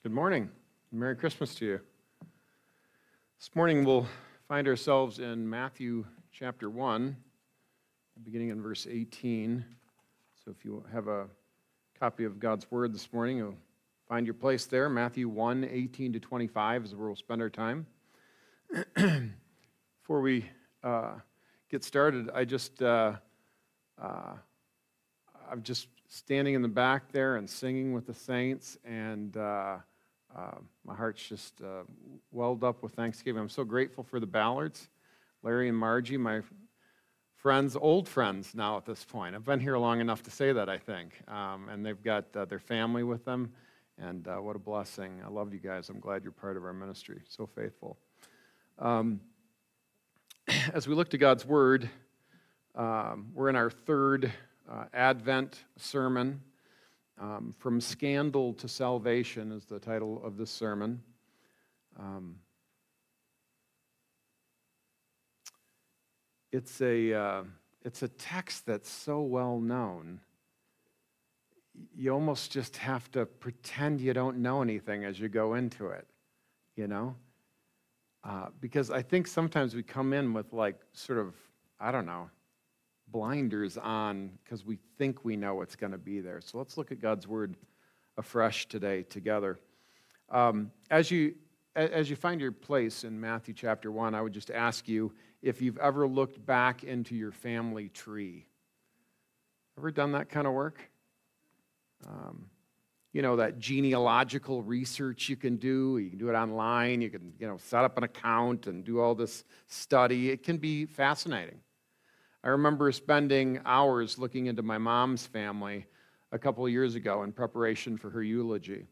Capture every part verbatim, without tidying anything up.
Good morning. Merry Christmas to you. This morning we'll find ourselves in Matthew chapter one, beginning in verse eighteen. So if you have a copy of God's Word this morning, you'll find your place there. Matthew one, eighteen to twenty-five is where we'll spend our time. Before we uh, get started, I just, uh, uh, I'm just standing in the back there and singing with the saints, and uh, uh, my heart's just uh, welled up with thanksgiving. I'm so grateful for the Ballards, Larry and Margie, my friends, old friends now at this point. I've been here long enough to say that, I think. Um, and they've got uh, their family with them, and uh, what a blessing. I love you guys. I'm glad you're part of our ministry. So faithful. Um, as we look to God's Word, um, we're in our third uh, Advent sermon. Um, From Scandal to Salvation is the title of this sermon. Um, it's a uh, it's a text that's so well known, you almost just have to pretend you don't know anything as you go into it, you know? Uh, because I think sometimes we come in with like sort of, I don't know, blinders on because we think we know what's going to be there. So let's look at God's Word afresh today together. Um, as you as you find your place in Matthew chapter one, I would just ask you if you've ever looked back into your family tree. Ever done that kind of work? Um, you know, that genealogical research you can do. You can do it online. You can, you know, set up an account and do all this study. It can be fascinating. I remember spending hours looking into my mom's family a couple of years ago in preparation for her eulogy.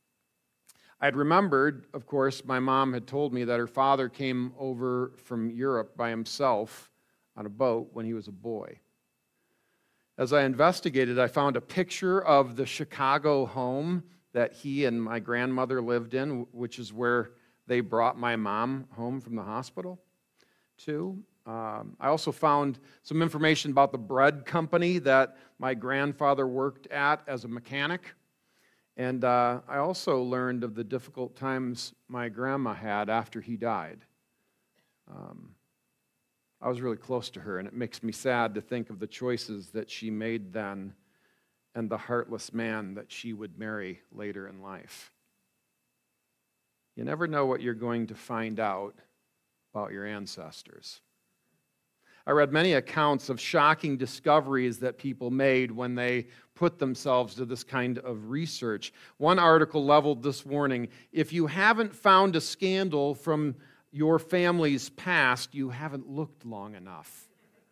I'd remembered, of course, my mom had told me that her father came over from Europe by himself on a boat when he was a boy. As I investigated, I found a picture of the Chicago home that he and my grandmother lived in, which is where they brought my mom home from the hospital to. Um, I also found some information about the bread company that my grandfather worked at as a mechanic. And uh, I also learned of the difficult times my grandma had after he died. Um, I was really close to her, and it makes me sad to think of the choices that she made then and the heartless man that she would marry later in life. You never know what you're going to find out about your ancestors. I read many accounts of shocking discoveries that people made when they put themselves to this kind of research. One article leveled this warning: if you haven't found a scandal from your family's past, you haven't looked long enough.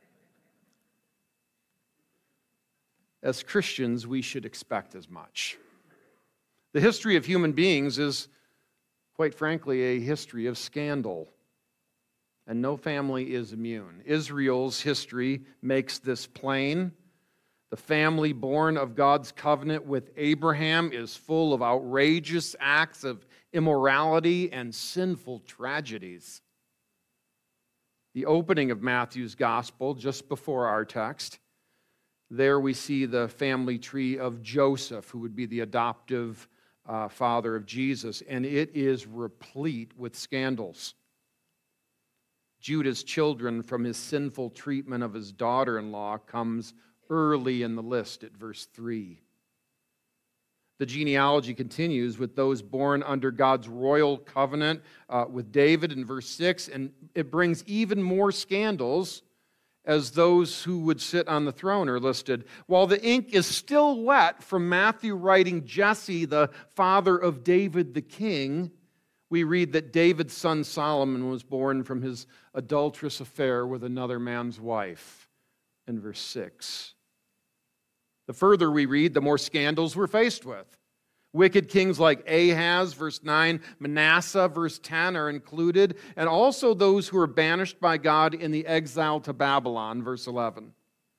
As Christians, we should expect as much. The history of human beings is, quite frankly, a history of scandal. And no family is immune. Israel's history makes this plain. The family born of God's covenant with Abraham is full of outrageous acts of immorality and sinful tragedies. The opening of Matthew's gospel, just before our text, there we see the family tree of Joseph, who would be the adoptive uh, father of Jesus, and it is replete with scandals. Judah's children from his sinful treatment of his daughter-in-law comes early in the list at verse three. The genealogy continues with those born under God's royal covenant uh, with David in verse six, and it brings even more scandals as those who would sit on the throne are listed. While the ink is still wet from Matthew writing Jesse, the father of David the king, we read that David's son Solomon was born from his adulterous affair with another man's wife in verse six. The further we read, the more scandals we're faced with. Wicked kings like Ahaz, verse nine, Manasseh, verse ten, are included, and also those who are banished by God in the exile to Babylon, verse eleven.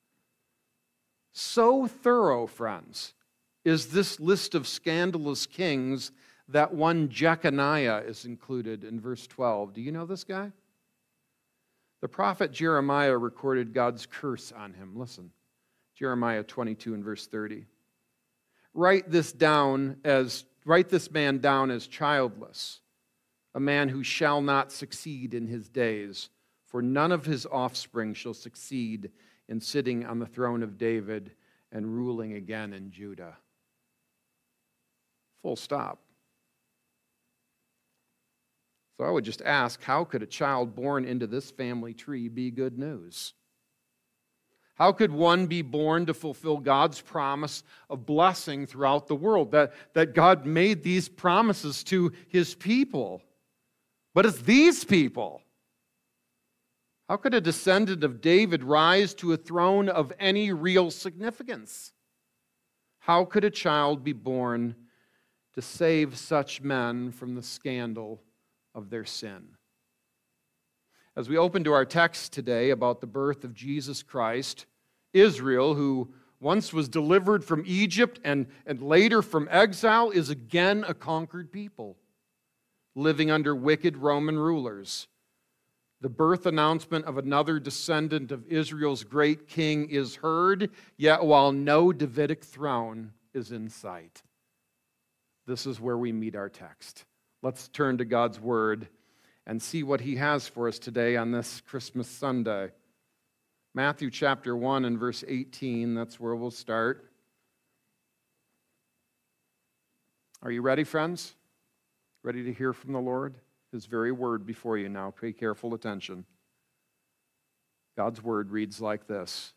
So thorough, friends, is this list of scandalous kings that one Jeconiah is included in verse twelve. Do you know this guy? The prophet Jeremiah recorded God's curse on him. Listen, Jeremiah twenty-two and verse thirty. Write this down as write this man down as childless, a man who shall not succeed in his days, for none of his offspring shall succeed in sitting on the throne of David and ruling again in Judah. Full stop. So I would just ask, how could a child born into this family tree be good news? How could one be born to fulfill God's promise of blessing throughout the world? That, that God made these promises to his people. But it's these people. How could a descendant of David rise to a throne of any real significance? How could a child be born to save such men from the scandal of their sin? As we open to our text today about the birth of Jesus Christ, Israel, who once was delivered from Egypt and, and later from exile, is again a conquered people, living under wicked Roman rulers. The birth announcement of another descendant of Israel's great king is heard, yet while no Davidic throne is in sight. This is where we meet our text. Let's turn to God's Word and see what He has for us today on this Christmas Sunday. Matthew chapter one and verse eighteen, that's where we'll start. Are you ready, friends? Ready to hear from the Lord? His very word before you now. Pay careful attention. God's word reads like this.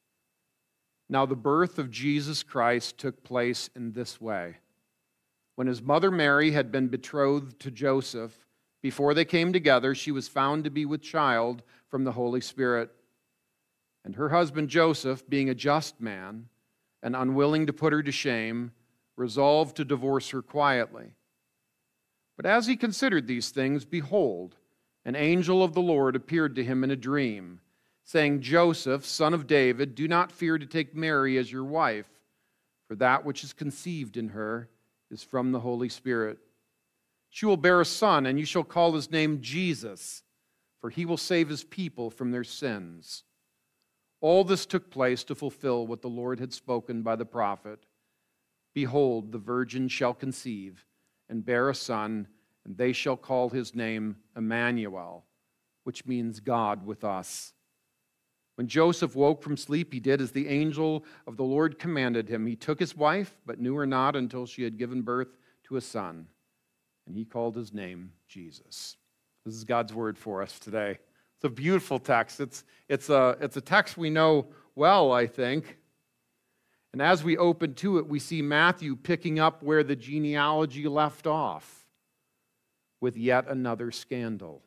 Now the birth of Jesus Christ took place in this way. When his mother Mary had been betrothed to Joseph, before they came together, she was found to be with child from the Holy Spirit. And her husband Joseph, being a just man and unwilling to put her to shame, resolved to divorce her quietly. But as he considered these things, behold, an angel of the Lord appeared to him in a dream, saying, Joseph, son of David, do not fear to take Mary as your wife, for that which is conceived in her is from the Holy Spirit. She will bear a son, and you shall call his name Jesus, for he will save his people from their sins. All this took place to fulfill what the Lord had spoken by the prophet. Behold, the virgin shall conceive and bear a son, and they shall call his name Emmanuel, which means God with us. When Joseph woke from sleep, he did as the angel of the Lord commanded him. He took his wife, but knew her not until she had given birth to a son, and he called his name Jesus. This is God's word for us today. It's a beautiful text. It's, it's, a, it's a text we know well, I think. And as we open to it, we see Matthew picking up where the genealogy left off with yet another scandal.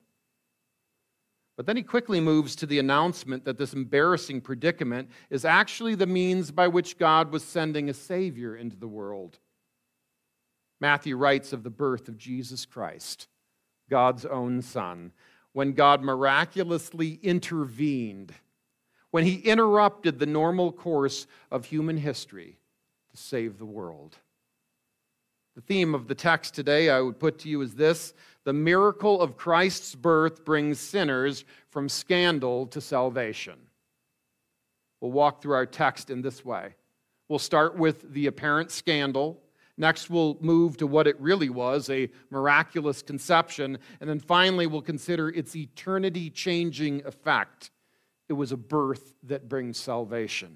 But then he quickly moves to the announcement that this embarrassing predicament is actually the means by which God was sending a Savior into the world. Matthew writes of the birth of Jesus Christ, God's own Son, when God miraculously intervened, when he interrupted the normal course of human history to save the world. The theme of the text today I would put to you is this: the miracle of Christ's birth brings sinners from scandal to salvation. We'll walk through our text in this way. We'll start with the apparent scandal. Next, we'll move to what it really was, a miraculous conception. And then finally, we'll consider its eternity-changing effect. It was a birth that brings salvation.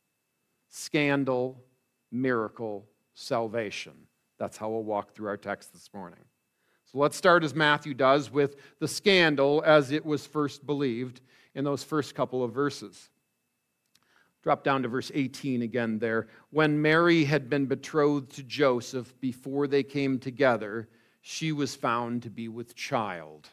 Scandal, miracle, salvation. That's how we'll walk through our text this morning. So let's start, as Matthew does, with the scandal as it was first believed in those first couple of verses. Drop down to verse eighteen again there. When Mary had been betrothed to Joseph before they came together, she was found to be with child.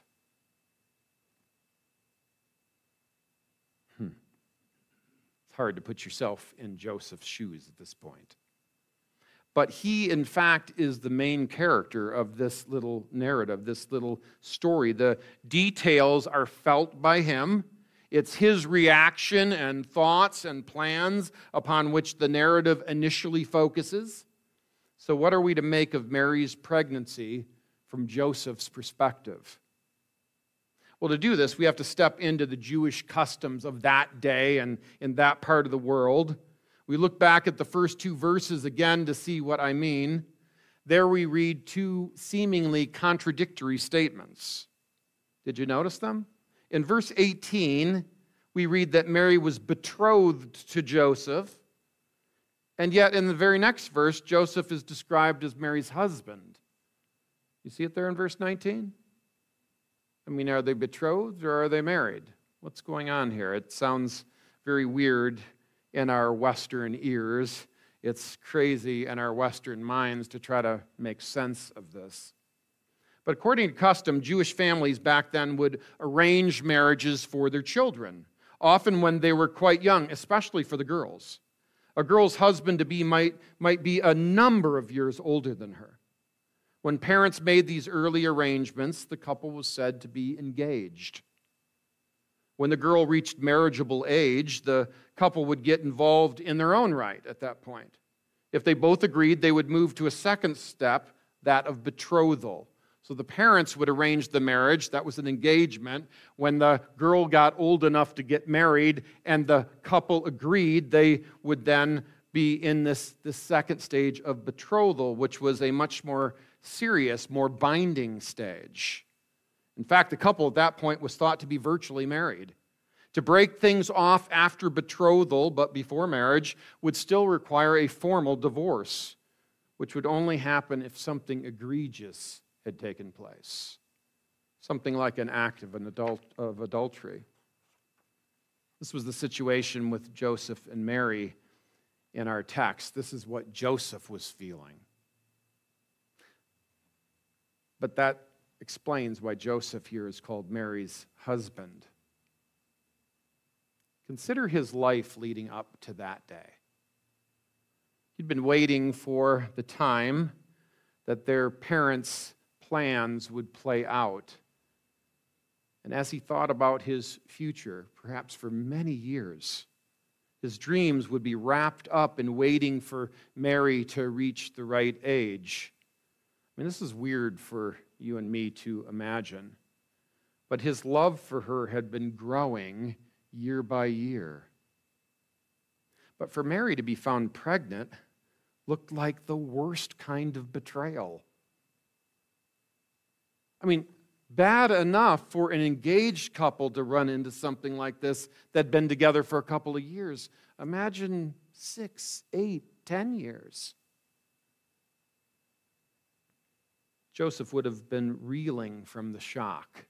Hmm. It's hard to put yourself in Joseph's shoes at this point. But he, in fact, is the main character of this little narrative, this little story. The details are felt by him. It's his reaction and thoughts and plans upon which the narrative initially focuses. So what are we to make of Mary's pregnancy from Joseph's perspective? Well, to do this, we have to step into the Jewish customs of that day and in that part of the world. We look back at the first two verses again to see what I mean. there we read two seemingly contradictory statements. Did you notice them? In verse eighteen, we read that Mary was betrothed to Joseph, and yet in the very next verse, Joseph is described as Mary's husband. You see it there in verse nineteen? I mean, are they betrothed or are they married? What's going on here? It sounds very weird in our Western ears. It's crazy in our Western minds to try to make sense of this. But according to custom, Jewish families back then would arrange marriages for their children, often when they were quite young, especially for the girls. A girl's husband-to-be might, might be a number of years older than her. When parents made these early arrangements, the couple was said to be engaged. When the girl reached marriageable age, the couple would get involved in their own right at that point. If they both agreed, they would move to a second step, that of betrothal. So the parents would arrange the marriage. That was an engagement. When the girl got old enough to get married and the couple agreed, they would then be in this, this second stage of betrothal, which was a much more serious, more binding stage. In fact, the couple at that point was thought to be virtually married. To break things off after betrothal, but before marriage, would still require a formal divorce, which would only happen if something egregious had taken place, something like an act of, an adult, of adultery. This was the situation with Joseph and Mary in our text. This is what Joseph was feeling. But that explains why Joseph here is called Mary's husband. Consider his life leading up to that day. He'd been waiting for the time that their parents' plans would play out. And as he thought about his future, perhaps for many years, his dreams would be wrapped up in waiting for Mary to reach the right age. I mean, this is weird for you and me to imagine, but his love for her had been growing year by year. But for Mary to be found pregnant looked like the worst kind of betrayal. I mean, bad enough for an engaged couple to run into something like this that'd been together for a couple of years. Imagine six, eight, ten years. Joseph would have been reeling from the shock.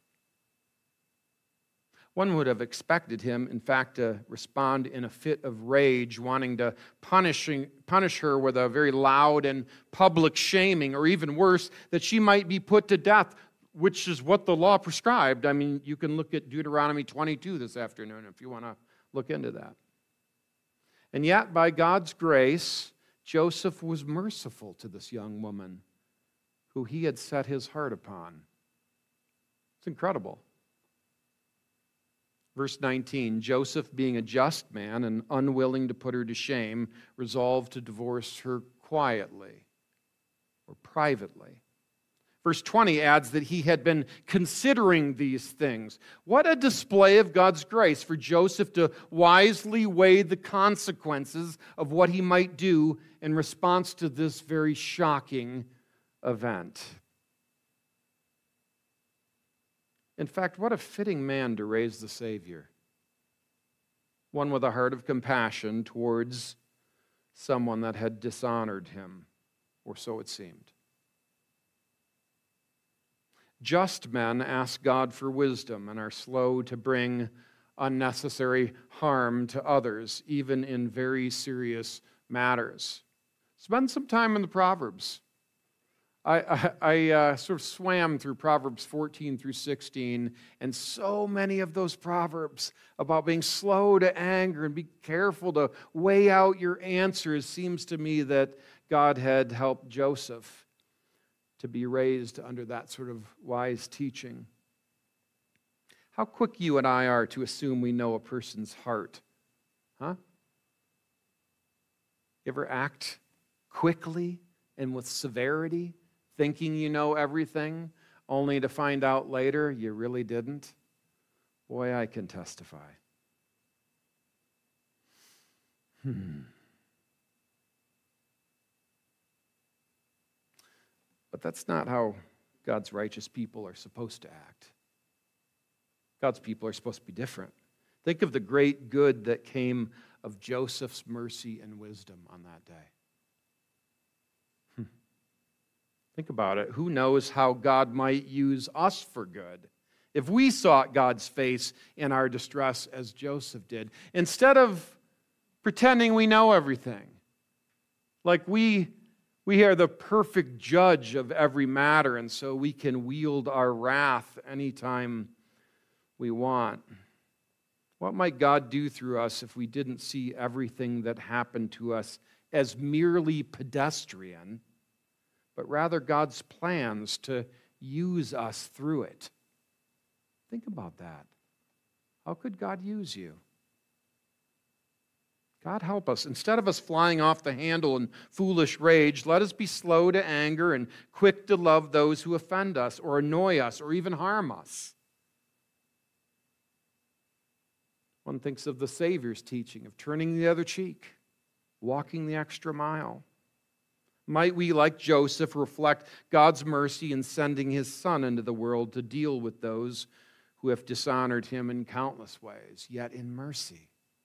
One would have expected him, in fact, to respond in a fit of rage, wanting to punishing, punish her with a very loud and public shaming, or even worse, that she might be put to death, which is what the law prescribed. I mean, you can look at Deuteronomy twenty-two this afternoon if you want to look into that. And yet, by God's grace, Joseph was merciful to this young woman who he had set his heart upon. It's incredible. Verse nineteen, Joseph, being a just man and unwilling to put her to shame, resolved to divorce her quietly or privately. Verse twenty adds that he had been considering these things. What a display of God's grace for Joseph to wisely weigh the consequences of what he might do in response to this very shocking event. In fact, what a fitting man to raise the Savior. One with a heart of compassion towards someone that had dishonored him, or so it seemed. Just men ask God for wisdom and are slow to bring unnecessary harm to others, even in very serious matters. Spend some time in the Proverbs. I, I, I uh, sort of swam through Proverbs fourteen through sixteen, and so many of those Proverbs about being slow to anger and be careful to weigh out your answers. Seems to me that God had helped Joseph to be raised under that sort of wise teaching. How quick you and I are to assume we know a person's heart. Huh? You ever act quickly and with severity, thinking you know everything, only to find out later you really didn't? Boy, I can testify. Hmm. But that's not how God's righteous people are supposed to act. God's people are supposed to be different. Think of the great good that came of Joseph's mercy and wisdom on that day. Hmm. Think about it. Who knows how God might use us for good if we sought God's face in our distress as Joseph did, instead of pretending we know everything, like we, we are the perfect judge of every matter, and so we can wield our wrath anytime we want. What might God do through us if we didn't see everything that happened to us as merely pedestrian, but rather God's plans to use us through it? Think about that. How could God use you? God help us. Instead of us flying off the handle in foolish rage, let us be slow to anger and quick to love those who offend us or annoy us or even harm us. One thinks of the Savior's teaching of turning the other cheek, walking the extra mile. Might we, like Joseph, reflect God's mercy in sending his Son into the world to deal with those who have dishonored him in countless ways, yet in mercy?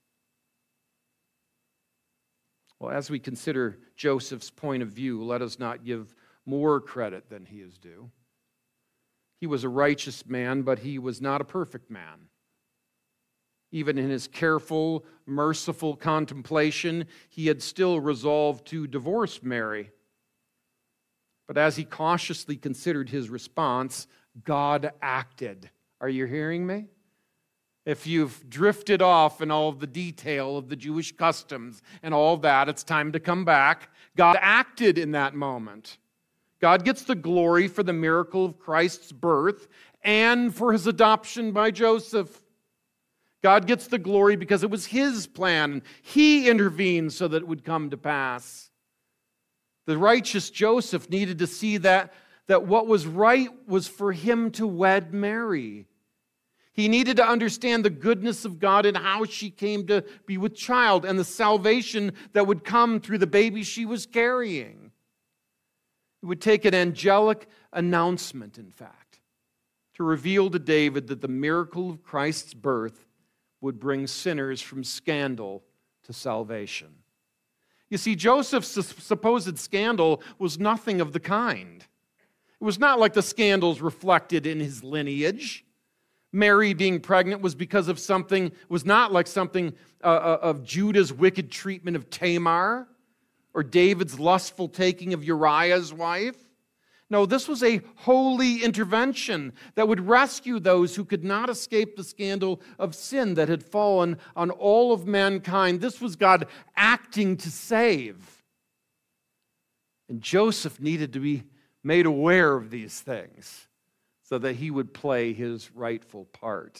Well, as we consider Joseph's point of view, let us not give more credit than he is due. He was a righteous man, but he was not a perfect man. Even in his careful, merciful contemplation, he had still resolved to divorce Mary. But as he cautiously considered his response, God acted. Are you hearing me? If you've drifted off in all of the detail of the Jewish customs and all that, it's time to come back. God acted in that moment. God gets the glory for the miracle of Christ's birth and for his adoption by Joseph. God gets the glory because it was his plan. He intervened so that it would come to pass. The righteous Joseph needed to see that, that what was right was for him to wed Mary. He needed to understand the goodness of God and how she came to be with child and the salvation that would come through the baby she was carrying. It would take an angelic announcement, in fact, to reveal to David that the miracle of Christ's birth would bring sinners from scandal to salvation. You see, Joseph's supposed scandal was nothing of the kind. It was not like the scandals reflected in his lineage. Mary being pregnant was because of something, was not like something uh, of Judah's wicked treatment of Tamar or David's lustful taking of Uriah's wife. No, this was a holy intervention that would rescue those who could not escape the scandal of sin that had fallen on all of mankind. This was God acting to save. And Joseph needed to be made aware of these things so that he would play his rightful part.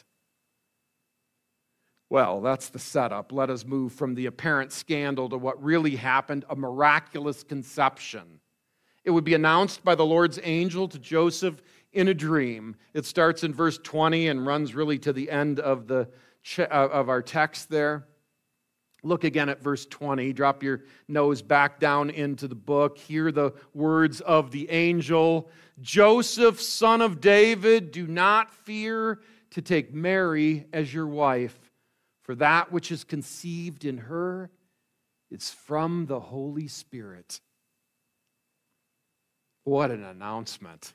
Well, that's the setup. Let us move from the apparent scandal to what really happened, a miraculous conception. It would be announced by the Lord's angel to Joseph in a dream. It starts in verse twenty and runs really to the end of, the, of our text there. Look again at verse twenty. Drop your nose back down into the book. Hear the words of the angel. Joseph, son of David, do not fear to take Mary as your wife, for that which is conceived in her is from the Holy Spirit. What an announcement.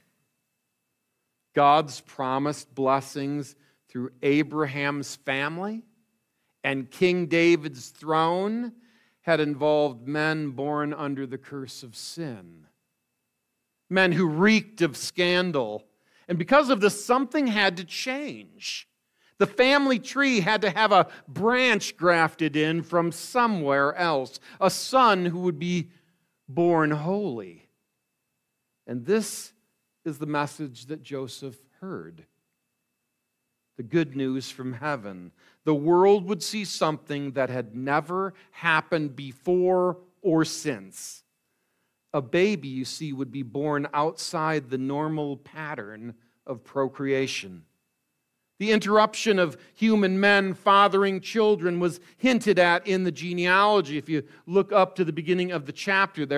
God's promised blessings through Abraham's family and King David's throne had involved men born under the curse of sin. Men who reeked of scandal. And because of this, something had to change. The family tree had to have a branch grafted in from somewhere else, a son who would be born holy. And this is the message that Joseph heard. The good news from heaven. The world would see something that had never happened before or since. A baby, you see, would be born outside the normal pattern of procreation. The interruption of human men fathering children was hinted at in the genealogy. If you look up to the beginning of the chapter there,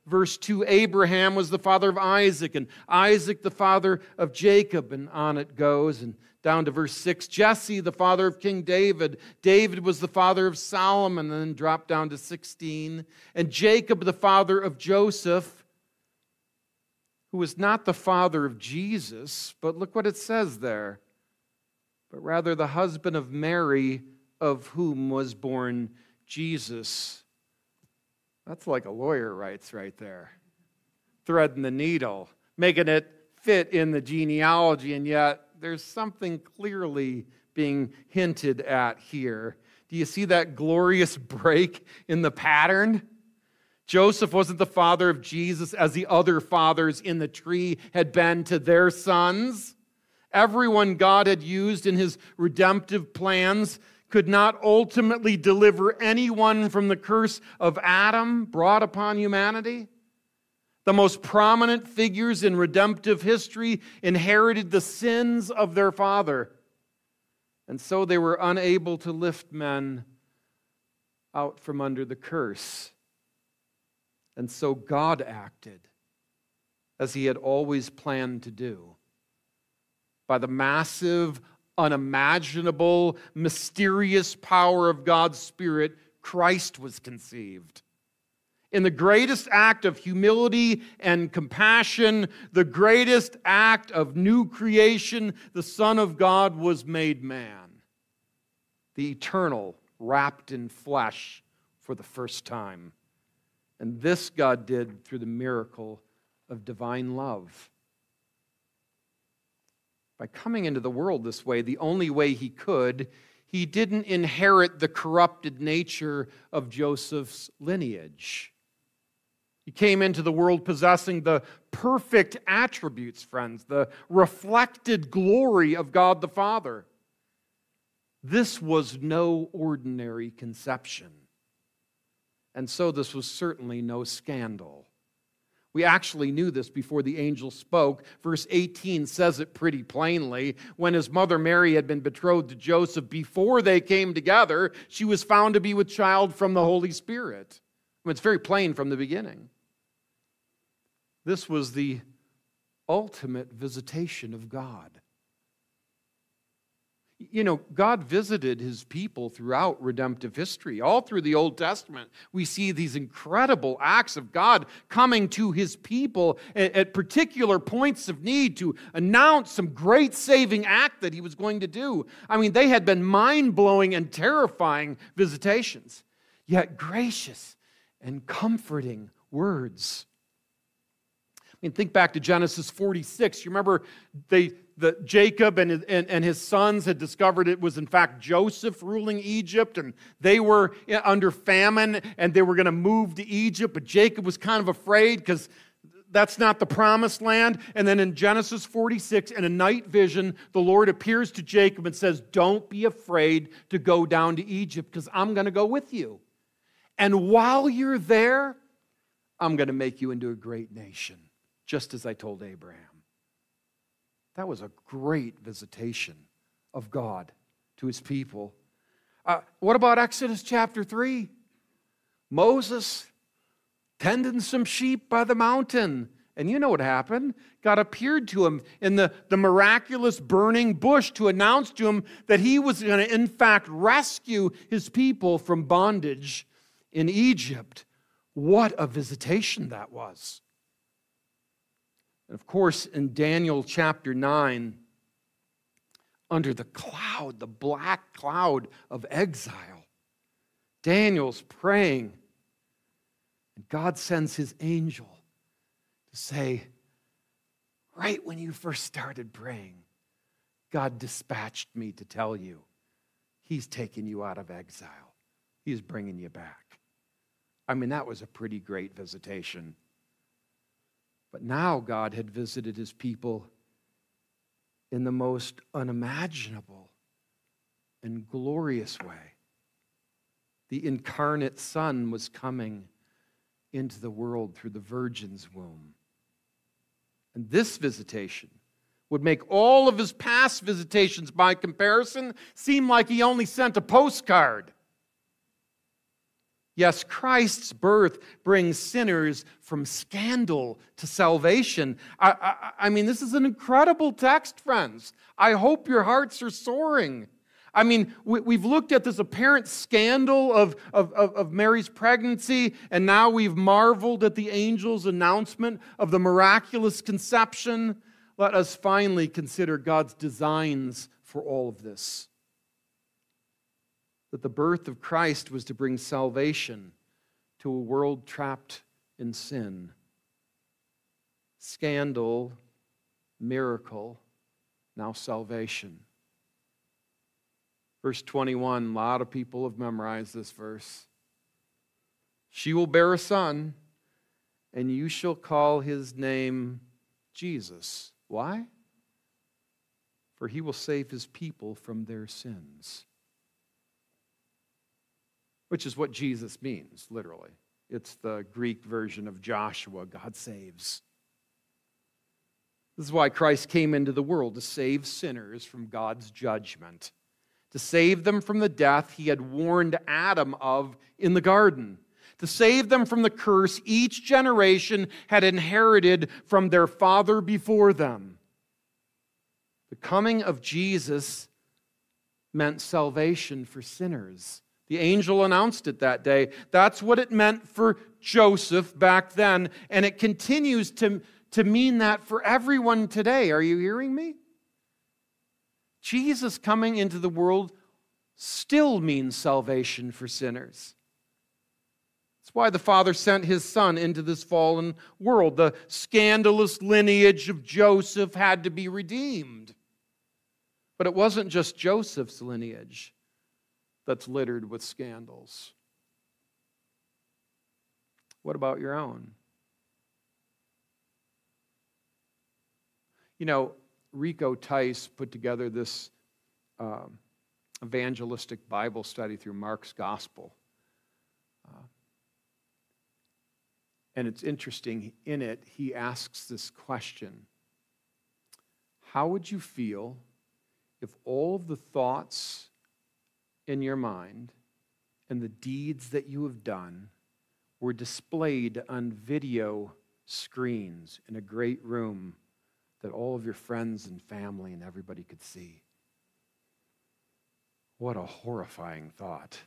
verse two, Abraham was the father of Isaac, and Isaac the father of Jacob, and on it goes. And down to verse six, Jesse, the father of King David. David was the father of Solomon, and then drop down to sixteen. And Jacob, the father of Joseph, who was not the father of Jesus, but look what it says there, but rather the husband of Mary, of whom was born Jesus. That's like a lawyer writes right there. Threading the needle, making it fit in the genealogy, and yet there's something clearly being hinted at here. Do you see that glorious break in the pattern? Joseph wasn't the father of Jesus as the other fathers in the tree had been to their sons. Everyone God had used in his redemptive plans could not ultimately deliver anyone from the curse of Adam brought upon humanity. The most prominent figures in redemptive history inherited the sins of their father, and so they were unable to lift men out from under the curse. And so God acted as he had always planned to do. By the massive, unimaginable, mysterious power of God's Spirit, Christ was conceived. In the greatest act of humility and compassion, the greatest act of new creation, the Son of God was made man. The eternal wrapped in flesh for the first time. And this God did through the miracle of divine love. By coming into the world this way, the only way he could, he didn't inherit the corrupted nature of Joseph's lineage. He came into the world possessing the perfect attributes, friends, the reflected glory of God the Father. This was no ordinary conception. And so this was certainly no scandal. We actually knew this before the angel spoke. Verse eighteen says it pretty plainly. When his mother Mary had been betrothed to Joseph, before they came together, she was found to be with child from the Holy Spirit. I mean, it's very plain from the beginning. This was the ultimate visitation of God. You know, God visited his people throughout redemptive history. All through the Old Testament, we see these incredible acts of God coming to his people at, at particular points of need to announce some great saving act that he was going to do. I mean, they had been mind-blowing and terrifying visitations, yet gracious and comforting words. I mean, think back to Genesis forty-six. You remember they, the, Jacob and, and, and his sons had discovered it was in fact Joseph ruling Egypt, and they were under famine, and they were going to move to Egypt, but Jacob was kind of afraid because that's not the promised land. And then in Genesis forty-six, in a night vision, the Lord appears to Jacob and says, "Don't be afraid to go down to Egypt because I'm going to go with you. And while you're there, I'm going to make you into a great nation, just as I told Abraham." That was a great visitation of God to his people. Uh, what about Exodus chapter three? Moses tending some sheep by the mountain. And you know what happened. God appeared to him in the, the miraculous burning bush to announce to him that he was going to, in fact, rescue his people from bondage in Egypt. What a visitation that was. And of course, in Daniel chapter nine, under the cloud, the black cloud of exile, Daniel's praying, and God sends his angel to say, right when you first started praying, God dispatched me to tell you, he's taking you out of exile. He's bringing you back. I mean, that was a pretty great visitation. But now God had visited his people in the most unimaginable and glorious way. The incarnate Son was coming into the world through the virgin's womb. And this visitation would make all of his past visitations, by comparison, seem like he only sent a postcard. Yes, Christ's birth brings sinners from scandal to salvation. I, I, I mean, this is an incredible text, friends. I hope your hearts are soaring. I mean, we, we've looked at this apparent scandal of, of, of, of Mary's pregnancy, and now we've marveled at the angel's announcement of the miraculous conception. Let us finally consider God's designs for all of this. That the birth of Christ was to bring salvation to a world trapped in sin. Scandal, miracle, now salvation. Verse twenty-one, a lot of people have memorized this verse. She will bear a son, and you shall call his name Jesus. Why? For he will save his people from their sins. Which is what Jesus means, literally. It's the Greek version of Joshua, God saves. This is why Christ came into the world, to save sinners from God's judgment, to save them from the death he had warned Adam of in the garden, to save them from the curse each generation had inherited from their father before them. The coming of Jesus meant salvation for sinners. The angel announced it that day. That's what it meant for Joseph back then, and it continues to, to mean that for everyone today. Are you hearing me? Jesus coming into the world still means salvation for sinners. That's why the Father sent his Son into this fallen world. The scandalous lineage of Joseph had to be redeemed. But it wasn't just Joseph's lineage that's littered with scandals. What about your own? You know, Rico Tice put together this uh, evangelistic Bible study through Mark's Gospel. Uh, and it's interesting, in it, he asks this question: how would you feel if all of the thoughts in your mind and the deeds that you have done were displayed on video screens in a great room that all of your friends and family and everybody could see? What a horrifying thought.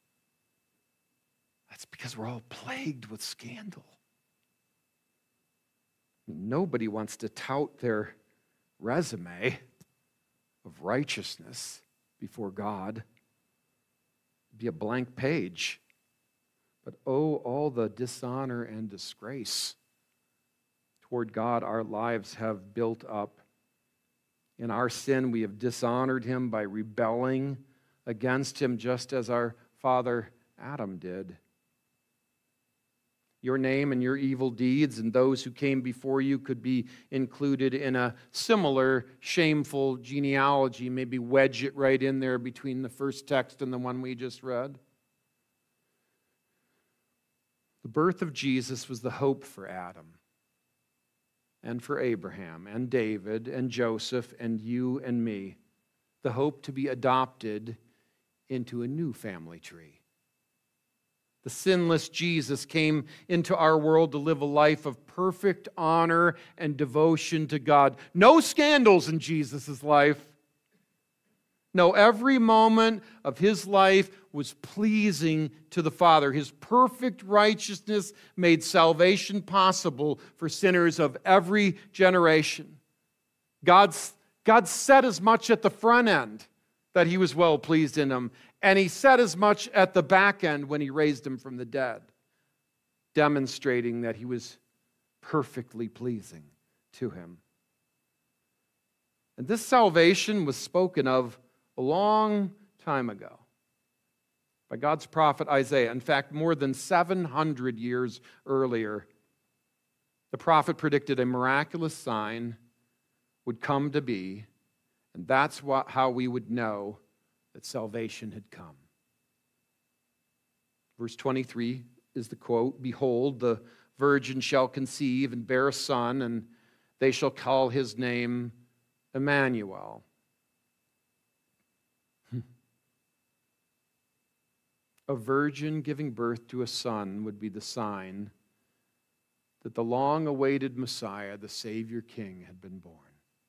That's because we're all plagued with scandal. Nobody wants to tout their resume of righteousness before God. It'd be a blank page. But oh, all the dishonor and disgrace toward God our lives have built up. In our sin, we have dishonored him by rebelling against him, just as our father Adam did. Your name and your evil deeds and those who came before you could be included in a similar shameful genealogy. Maybe wedge it right in there between the first text and the one we just read. The birth of Jesus was the hope for Adam and for Abraham and David and Joseph and you and me. The hope to be adopted into a new family tree. The sinless Jesus came into our world to live a life of perfect honor and devotion to God. No scandals in Jesus' life. No, every moment of his life was pleasing to the Father. His perfect righteousness made salvation possible for sinners of every generation. God's, God said as much at the front end that he was well pleased in him. And he said as much at the back end when he raised him from the dead, demonstrating that he was perfectly pleasing to him. And this salvation was spoken of a long time ago by God's prophet Isaiah. In fact, more than seven hundred years earlier, the prophet predicted a miraculous sign would come to be, and that's what, how we would know that salvation had come. Verse twenty-three is the quote, "Behold, the virgin shall conceive and bear a son, and they shall call his name Emmanuel." a virgin giving birth to a son would be the sign that the long-awaited Messiah, the Savior King, had been born.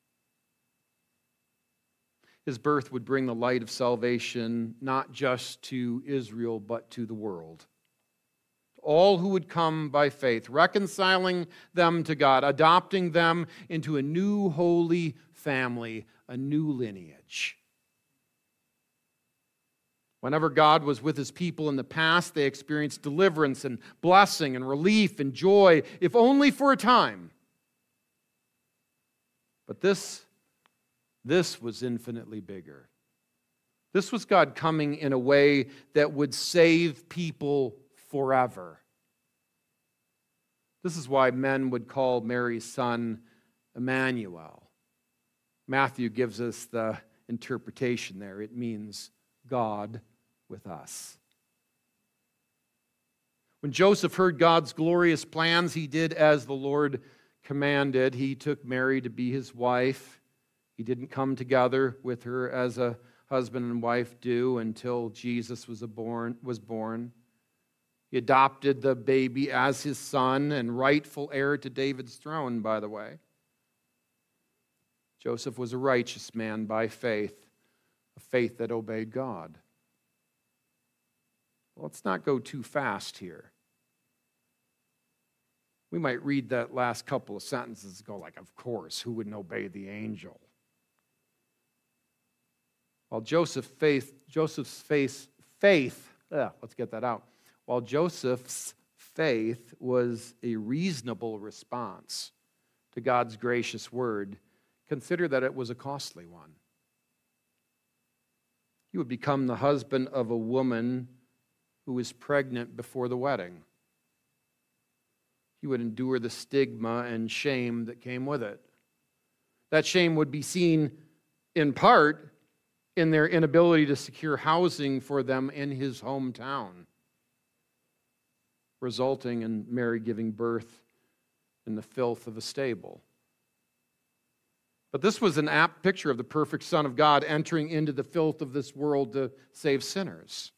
His birth would bring the light of salvation not just to Israel, but to the world. All who would come by faith, reconciling them to God, adopting them into a new holy family, a new lineage. Whenever God was with his people in the past, they experienced deliverance and blessing and relief and joy, if only for a time. But this, this was infinitely bigger. This was God coming in a way that would save people forever. This is why men would call Mary's son Emmanuel. Matthew gives us the interpretation there. It means God with us. When Joseph heard God's glorious plans, he did as the Lord commanded. He took Mary to be his wife. He didn't come together with her as a husband and wife do until Jesus was, a born, was born. He adopted the baby as his son and rightful heir to David's throne, by the way. Joseph was a righteous man by faith, a faith that obeyed God. Well, let's not go too fast here. We might read that last couple of sentences and go like, of course, who wouldn't obey the angel? While Joseph faith, Joseph's faith, faith, ugh, let's get that out. While Joseph's faith was a reasonable response to God's gracious word, consider that it was a costly one. He would become the husband of a woman who was pregnant before the wedding. He would endure the stigma and shame that came with it. That shame would be seen in part in their inability to secure housing for them in his hometown, resulting in Mary giving birth in the filth of a stable. But this was an apt picture of the perfect Son of God entering into the filth of this world to save sinners.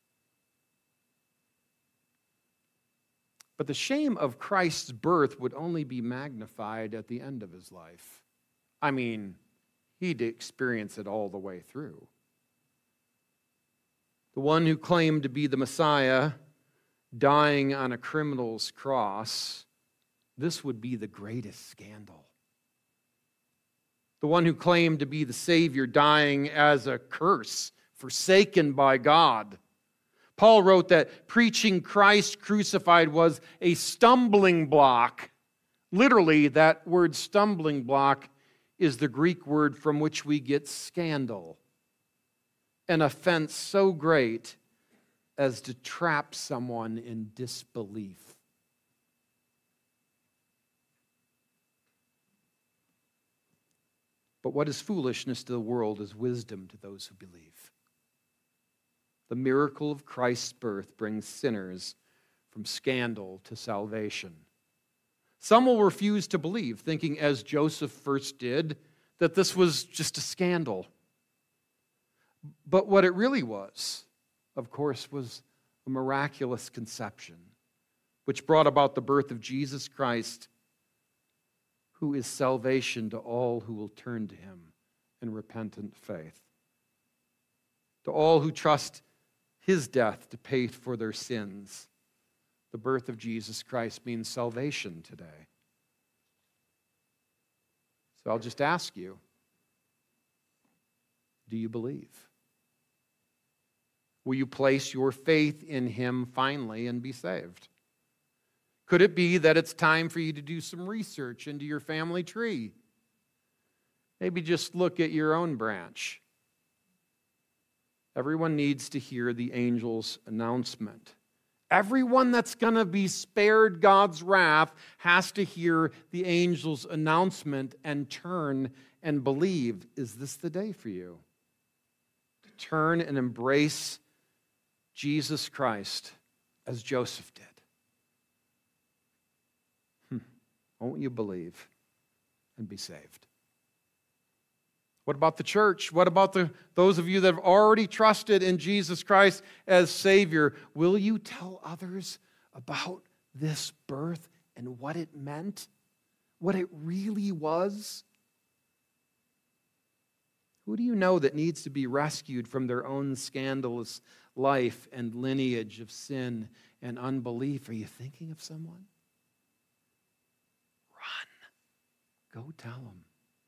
But the shame of Christ's birth would only be magnified at the end of his life. I mean, he'd experience it all the way through. The one who claimed to be the Messiah, dying on a criminal's cross, this would be the greatest scandal. The one who claimed to be the Savior, dying as a curse, forsaken by God. Paul wrote that preaching Christ crucified was a stumbling block. Literally, that word stumbling block is the Greek word from which we get scandal. An offense so great as to trap someone in disbelief. But what is foolishness to the world is wisdom to those who believe. The miracle of Christ's birth brings sinners from scandal to salvation. Some will refuse to believe, thinking, as Joseph first did, that this was just a scandal. But what it really was, of course, was a miraculous conception, which brought about the birth of Jesus Christ, who is salvation to all who will turn to him in repentant faith. To all who trust his death to pay for their sins, the birth of Jesus Christ means salvation today. So I'll just ask you, do you believe? Will you place your faith in him finally and be saved? Could it be that it's time for you to do some research into your family tree? Maybe just look at your own branch. Everyone needs to hear the angel's announcement. Everyone that's going to be spared God's wrath has to hear the angel's announcement and turn and believe. Is this the day for you? To turn and embrace Jesus Christ as Joseph did. Hmm. Won't you believe and be saved? What about the church? What about the, those of you that have already trusted in Jesus Christ as Savior? Will you tell others about this birth and what it meant? What it really was? Who do you know that needs to be rescued from their own scandalous life and lineage of sin and unbelief? Are you thinking of someone? Run. Go tell them.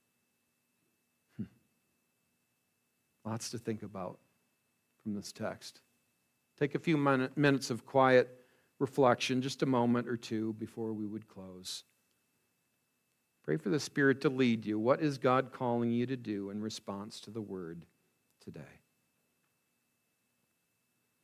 Hmm. Lots to think about from this text. Take a few min- minutes of quiet reflection, just a moment or two before we would close. Pray for the Spirit to lead you. What is God calling you to do in response to the word today?